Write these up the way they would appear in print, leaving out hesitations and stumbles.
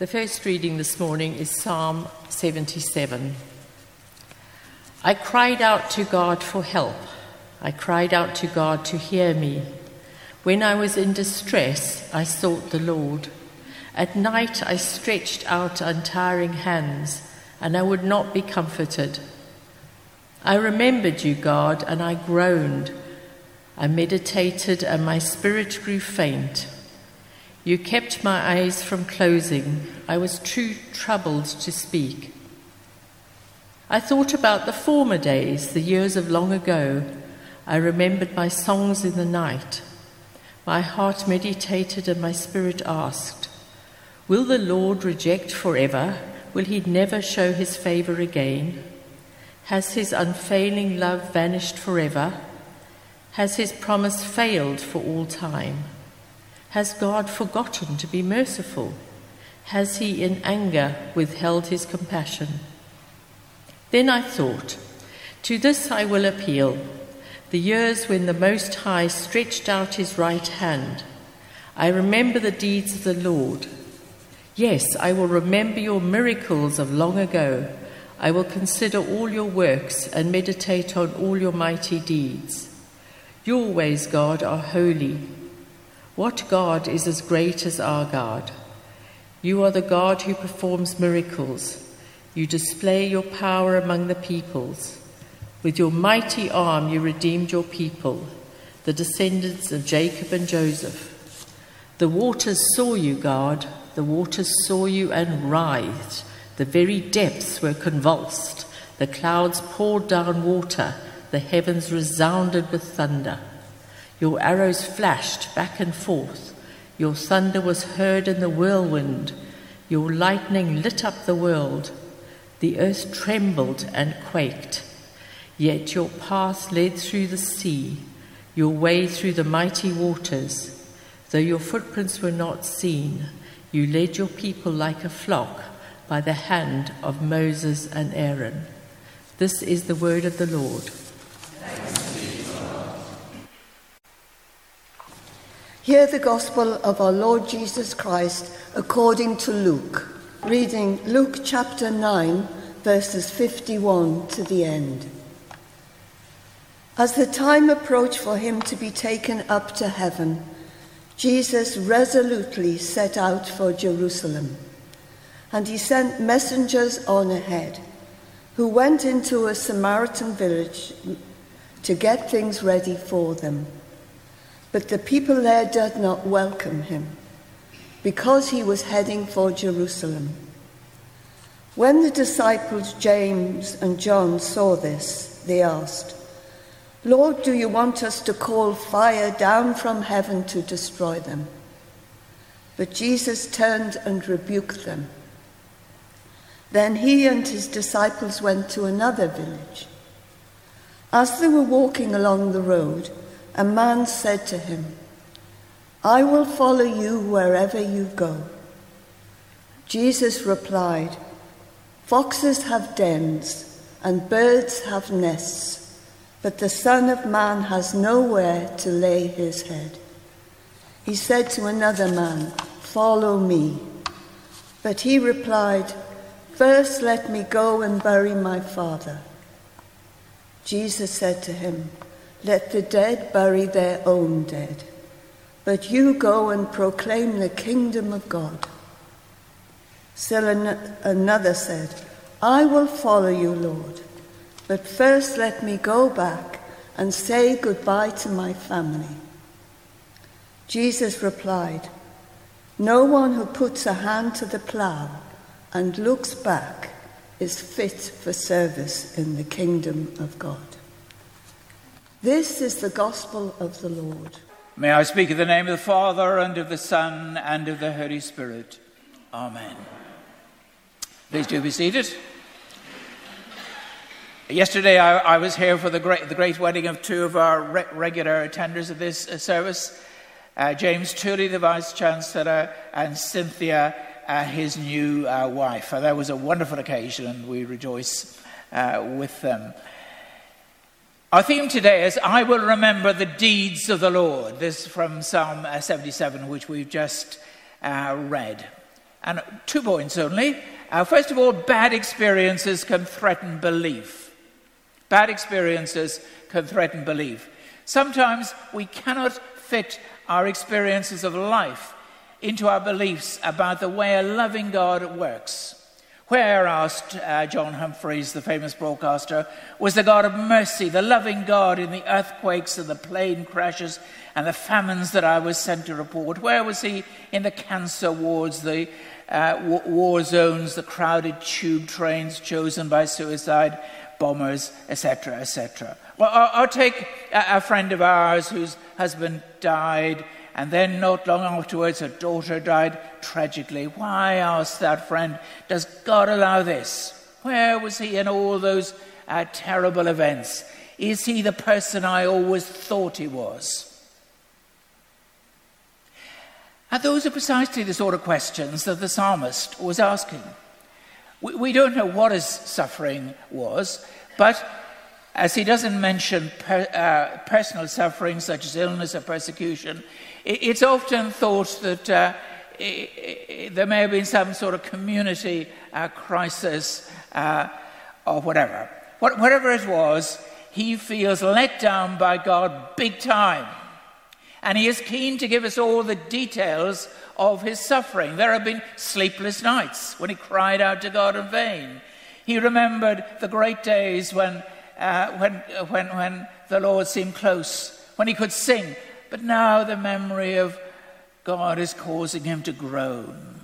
The first reading this morning is Psalm 77. I cried out to God for help. I cried out to God to hear me. When I was in distress, I sought the Lord. At night I stretched out untiring hands, and I would not be comforted. I remembered you, God, and I groaned. I meditated, and my spirit grew faint. You kept my eyes from closing. I was too troubled to speak. I thought about the former days, the years of long ago. I remembered my songs in the night. My heart meditated, and my spirit asked, will the Lord reject forever? Will he never show his favor again? Has his unfailing love vanished forever? Has his promise failed for all time? Has God forgotten to be merciful? Has he in anger withheld his compassion? Then I thought, to this I will appeal, the years when the Most High stretched out his right hand. I remember the deeds of the Lord. Yes, I will remember your miracles of long ago. I will consider all your works and meditate on all your mighty deeds. Your ways, God, are holy. What God is as great as our God? You are the God who performs miracles. You display your power among the peoples. With your mighty arm you redeemed your people, the descendants of Jacob and Joseph. The waters saw you, God. The waters saw you and writhed. The very depths were convulsed. The clouds poured down water. The heavens resounded with thunder. Your arrows flashed back and forth. Your thunder was heard in the whirlwind. Your lightning lit up the world. The earth trembled and quaked. Yet your path led through the sea, your way through the mighty waters. Though your footprints were not seen, you led your people like a flock by the hand of Moses and Aaron. This is the word of the Lord. Hear the gospel of our Lord Jesus Christ according to Luke. Reading Luke chapter 9, verses 51 to the end. As the time approached for him to be taken up to heaven, Jesus resolutely set out for Jerusalem, and he sent messengers on ahead, who went into a Samaritan village to get things ready for them. But the people there did not welcome him, because he was heading for Jerusalem. When the disciples James and John saw this, they asked, Lord, do you want us to call fire down from heaven to destroy them? But Jesus turned and rebuked them. Then he and his disciples went to another village. As they were walking along the road, a man said to him, I will follow you wherever you go. Jesus replied, Foxes have dens, and birds have nests, but the Son of Man has nowhere to lay his head. He said to another man, Follow me. But he replied, First let me go and bury my father. Jesus said to him, Let the dead bury their own dead, but you go and proclaim the kingdom of God. Still another said, I will follow you, Lord, but first let me go back and say goodbye to my family. Jesus replied, No one who puts a hand to the plough and looks back is fit for service in the kingdom of God. This is the gospel of the Lord. May I speak in the name of the Father, and of the Son, and of the Holy Spirit. Amen. Please do be seated. Yesterday I was here for the great wedding of two of our regular attenders of this service, James Tooley, the Vice-Chancellor, and Cynthia, his new wife. That was a wonderful occasion, and we rejoice with them. Our theme today is, I will remember the deeds of the Lord. This from Psalm 77, which we've just read. And 2 points only. First of all, bad experiences can threaten belief. Bad experiences can threaten belief. Sometimes we cannot fit our experiences of life into our beliefs about the way a loving God works. Where, asked John Humphreys, the famous broadcaster, was the God of mercy, the loving God in the earthquakes and the plane crashes and the famines that I was sent to report? Where was he in the cancer wards, the war zones, the crowded tube trains chosen by suicide bombers, etc., etc.? Well, I'll take a friend of ours whose husband died, and then not long afterwards her daughter died tragically. Why, asked that friend, does God allow this? Where was he in all those terrible events? Is he the person I always thought he was? And those are precisely the sort of questions that the psalmist was asking. We don't know what his suffering was, but as he doesn't mention personal suffering such as illness or persecution, it's often thought that there may have been some sort of community crisis or whatever. Whatever it was, he feels let down by God big time. And he is keen to give us all the details of his suffering. There have been sleepless nights when he cried out to God in vain. He remembered the great days when the Lord seemed close, when he could sing. But now the memory of God is causing him to groan.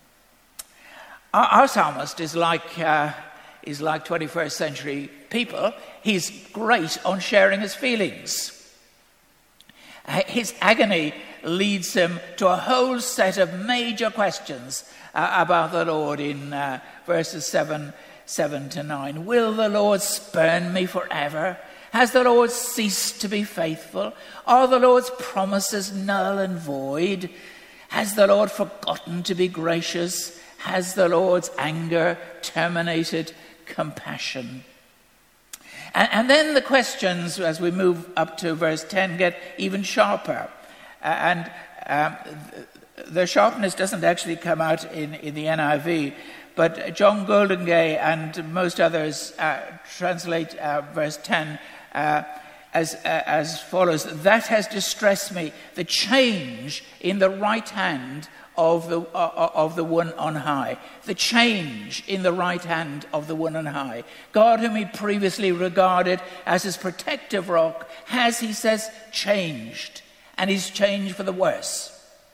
Our psalmist is like 21st century people. He's great on sharing his feelings. His agony leads him to a whole set of major questions about the Lord in verses 7 to 9. Will the Lord spurn me forever? Has the Lord ceased to be faithful? Are the Lord's promises null and void? Has the Lord forgotten to be gracious? Has the Lord's anger terminated compassion? And then the questions, as we move up to verse 10, get even sharper. And the sharpness doesn't actually come out in the NIV, but John Goldingay and most others translate verse 10 as follows: that has distressed me, the change in the right hand of the one on high. The change in the right hand of the one on high. God, whom he previously regarded as his protective rock, has, he says, changed. And he's changed for the worse.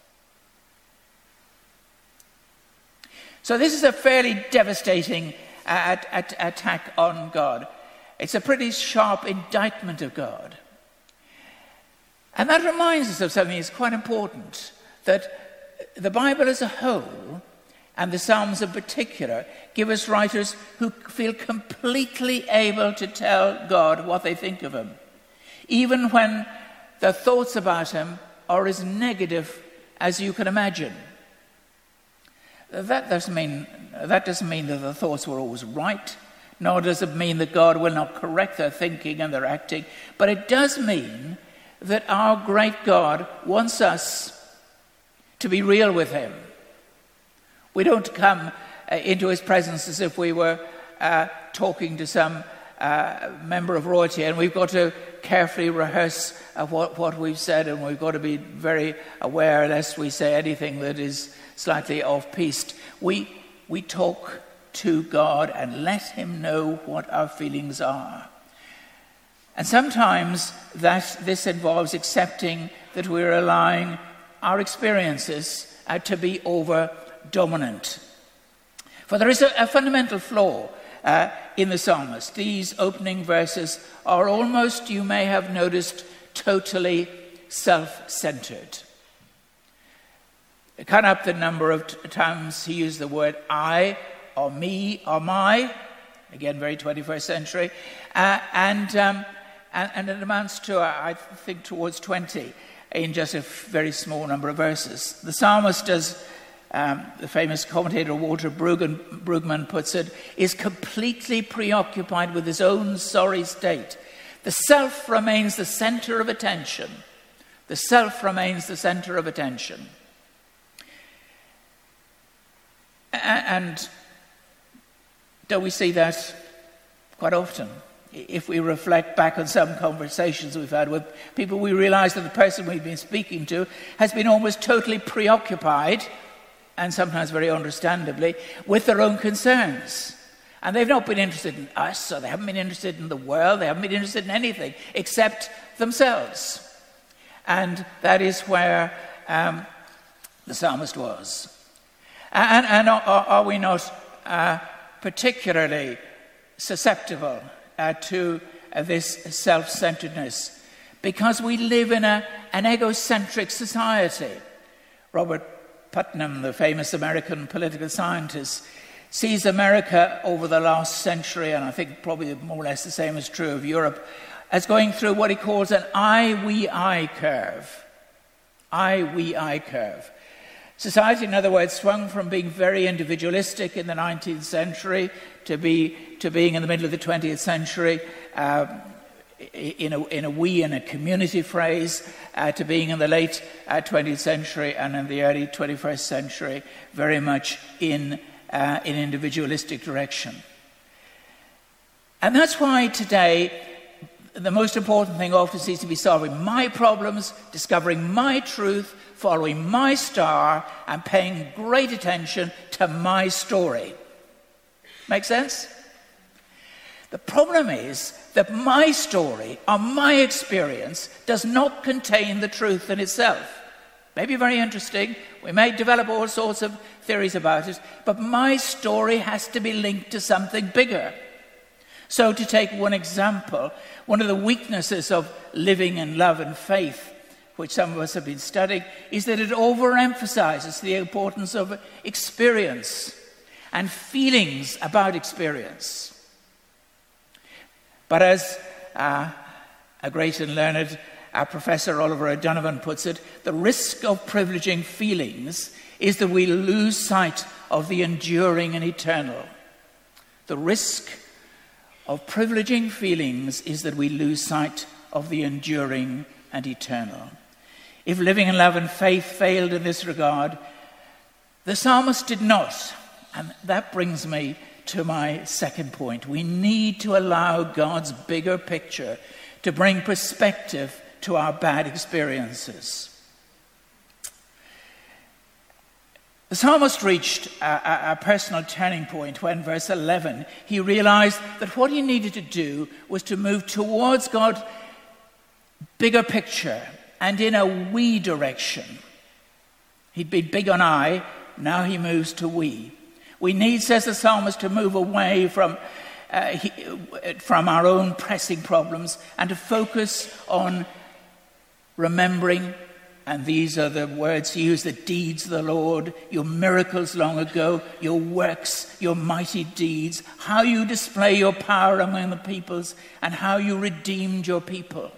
So this is a fairly devastating attack on God. It's a pretty sharp indictment of God. And that reminds us of something that's quite important, that the Bible as a whole, and the Psalms in particular, give us writers who feel completely able to tell God what they think of him, even when their thoughts about him are as negative as you can imagine. That doesn't mean that the thoughts were always right, nor does it mean that God will not correct their thinking and their acting, but it does mean that our great God wants us to be real with him. We don't come into his presence as if we were talking to some member of royalty, and we've got to carefully rehearse what we've said, and we've got to be very aware lest we say anything that is slightly off-piste. We talk to God and let him know what our feelings are. And sometimes this involves accepting that we're allowing our experiences to be over-dominant. For there is a fundamental flaw in the psalmist. These opening verses are almost, you may have noticed, totally self-centered. Count up the number of times he used the word I, or me, or my, again very 21st century, and it amounts to, I think, towards 20 in just a very small number of verses. The psalmist, as the famous commentator Walter Brueggemann puts it, is completely preoccupied with his own sorry state. The self remains the center of attention. The self remains the center of attention. And don't we see that quite often? If we reflect back on some conversations we've had with people, we realize that the person we've been speaking to has been almost totally preoccupied, and sometimes very understandably, with their own concerns. And they've not been interested in us, or they haven't been interested in the world, they haven't been interested in anything except themselves. And that is where the psalmist was. And are we not particularly susceptible to this self-centeredness? Because we live in an egocentric society. Robert Putnam, the famous American political scientist, sees America over the last century, and I think probably more or less the same is true of Europe, as going through what he calls an I-we-I curve. I-we-I curve. Society, in other words, swung from being very individualistic in the 19th century to being in the middle of the 20th century, in a community phrase, to being in the late 20th century and in the early 21st century, very much in individualistic direction. And that's why today the most important thing often seems to be solving my problems, discovering my truth, following my star, and paying great attention to my story. Make sense? The problem is that my story or my experience does not contain the truth in itself. Maybe very interesting, we may develop all sorts of theories about it, but my story has to be linked to something bigger. So to take one example, one of the weaknesses of living in love and faith, which some of us have been studying, is that it overemphasizes the importance of experience and feelings about experience. But as a great and learned Professor Oliver O'Donovan puts it, the risk of privileging feelings is that we lose sight of the enduring and eternal. The risk of privileging feelings is that we lose sight of the enduring and eternal. If living in love and faith failed in this regard, the psalmist did not. And that brings me to my second point. We need to allow God's bigger picture to bring perspective to our bad experiences. The psalmist reached a personal turning point when, verse 11, he realized that what he needed to do was to move towards God's bigger picture and in a we direction. He'd been big on I, now he moves to we. We need, says the psalmist, to move away from our own pressing problems and to focus on remembering, and these are the words he used, the deeds of the Lord, your miracles long ago, your works, your mighty deeds, how you display your power among the peoples, and how you redeemed your people.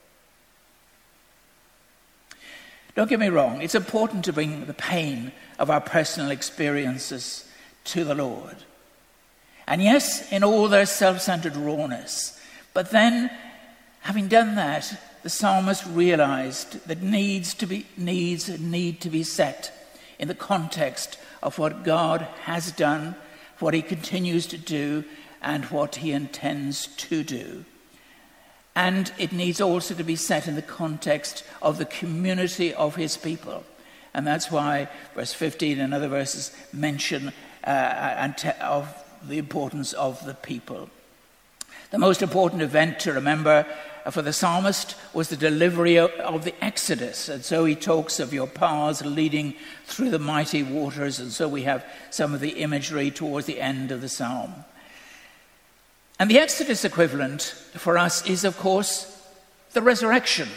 Don't get me wrong, it's important to bring the pain of our personal experiences to the Lord. And yes, in all their self-centered rawness. But then, having done that, the psalmist realized that needs need to be set in the context of what God has done, what he continues to do, and what he intends to do. And it needs also to be set in the context of the community of his people. And that's why verse 15 and other verses mention of the importance of the people. The most important event to remember for the psalmist was the delivery of the Exodus. And so he talks of your paths leading through the mighty waters. And so we have some of the imagery towards the end of the psalm. And the Exodus equivalent for us is, of course, the resurrection.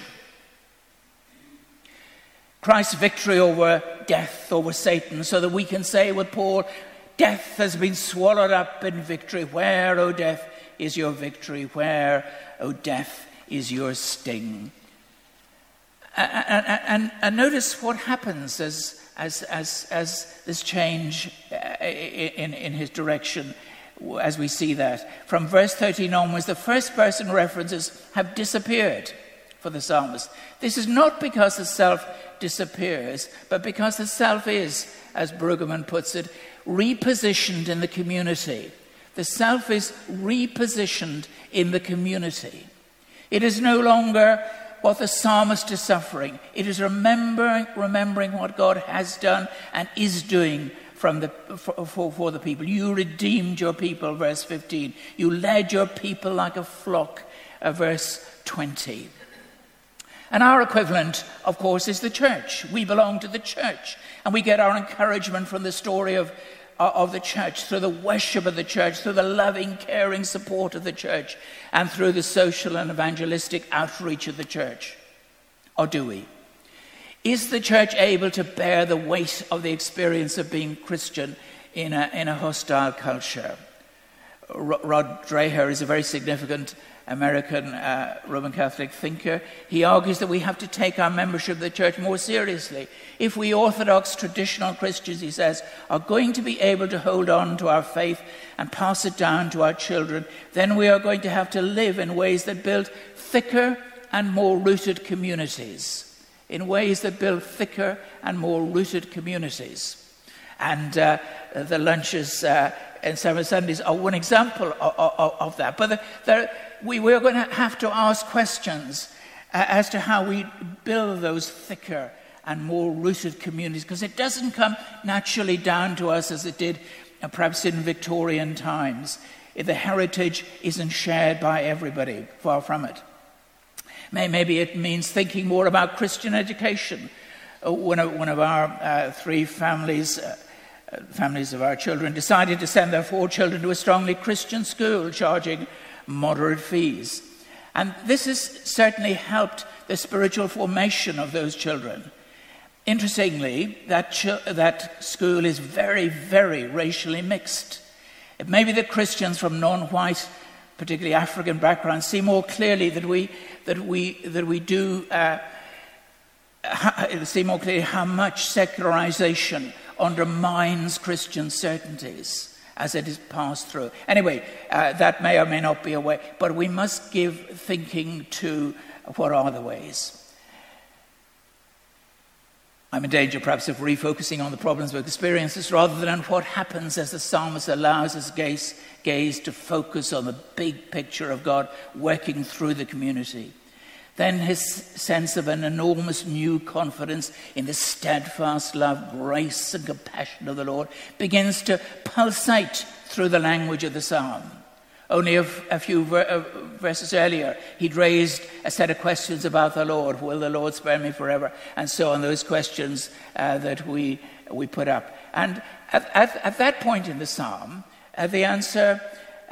Christ's victory over death, over Satan, so that we can say with Paul, death has been swallowed up in victory. Where, O death, is your victory? Where, O death, is your sting? And notice what happens as this change in his direction, as we see that. From verse 13 onwards, the first person references have disappeared for the psalmist. This is not because the disappears, but because the self is, as Brueggemann puts it, repositioned in the community. The self is repositioned in the community. It is no longer what the psalmist is suffering. It is remembering what God has done and is doing for the people. You redeemed your people, verse 15. You led your people like a flock, verse 20. And our equivalent, of course, is the church. We belong to the church, and we get our encouragement from the story of the church, through the worship of the church, through the loving, caring support of the church, and through the social and evangelistic outreach of the church. Or do we? Is the church able to bear the weight of the experience of being Christian in a hostile culture? Rod Dreher is a very significant American Roman Catholic thinker. He argues that we have to take our membership of the church more seriously. If we Orthodox traditional Christians, he says, are going to be able to hold on to our faith and pass it down to our children, then we are going to have to live in ways that build thicker and more rooted communities. In ways that build thicker and more rooted communities. And the lunches and Sabbath Sundays are one example of that. But we're going to have to ask questions as to how we build those thicker and more rooted communities, because it doesn't come naturally down to us as it did perhaps in Victorian times. The heritage isn't shared by everybody, far from it. Maybe it means thinking more about Christian education. One of our three families of our children, decided to send their 4 children to a strongly Christian school, charging moderate fees. And this has certainly helped the spiritual formation of those children. Interestingly, that school is very, very racially mixed. It may be that Christians from non-white, particularly African backgrounds, see more clearly see more clearly how much secularization undermines Christian certainties as it is passed through. Anyway, that may or may not be a way, but we must give thinking to what are the ways. I'm in danger perhaps of refocusing on the problems of experiences rather than on what happens as the psalmist allows his gaze to focus on the big picture of God working through the community. Then his sense of an enormous new confidence in the steadfast love, grace and compassion of the Lord begins to pulsate through the language of the psalm. Only a few verses earlier, he'd raised a set of questions about the Lord. Will the Lord spare me forever? And so on, those questions that we put up. And at that point in the psalm, the answer...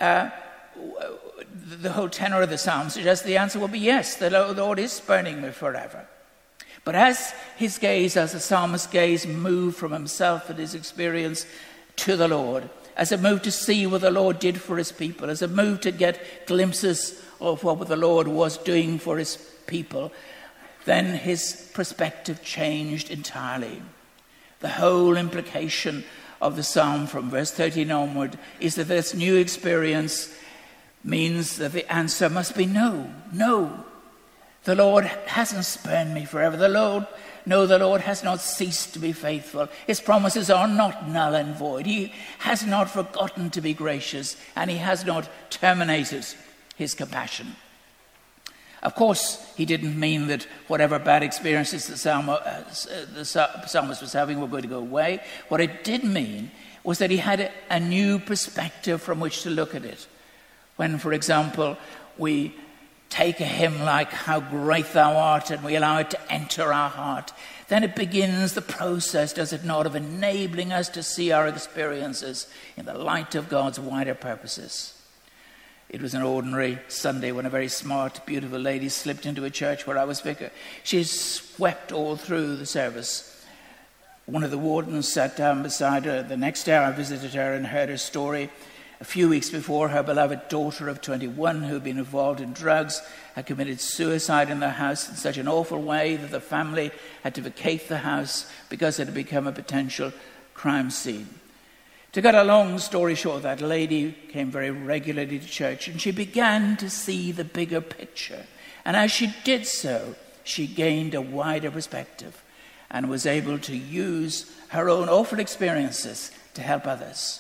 the whole tenor of the psalm suggests the answer will be yes, the Lord is spurning me forever. But as the psalmist's gaze moved from himself and his experience to the Lord, as it moved to see what the Lord did for his people, as it moved to get glimpses of what the Lord was doing for his people, then his perspective changed entirely. The whole implication of the psalm from verse 13 onward is that this new experience means that the answer must be no. No. The Lord hasn't spurned me forever. The Lord has not ceased to be faithful. His promises are not null and void. He has not forgotten to be gracious, and he has not terminated his compassion. Of course, he didn't mean that whatever bad experiences the psalmist was having were going to go away. What it did mean was that he had a new perspective from which to look at it. When, for example, we take a hymn like How Great Thou Art and we allow it to enter our heart, then it begins the process, does it not, of enabling us to see our experiences in the light of God's wider purposes. It was an ordinary Sunday when a very smart, beautiful lady slipped into a church where I was vicar. She swept all through the service. One of the wardens sat down beside her. The next day I visited her and heard her story. A few weeks before, her beloved daughter of 21, who had been involved in drugs, had committed suicide in their house in such an awful way that the family had to vacate the house because it had become a potential crime scene. To cut a long story short, that lady came very regularly to church, and she began to see the bigger picture. And as she did so, she gained a wider perspective. and was able to use her own awful experiences to help others.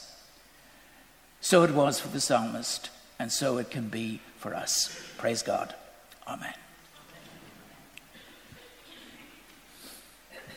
So it was for the psalmist, and so it can be for us. Praise God. Amen.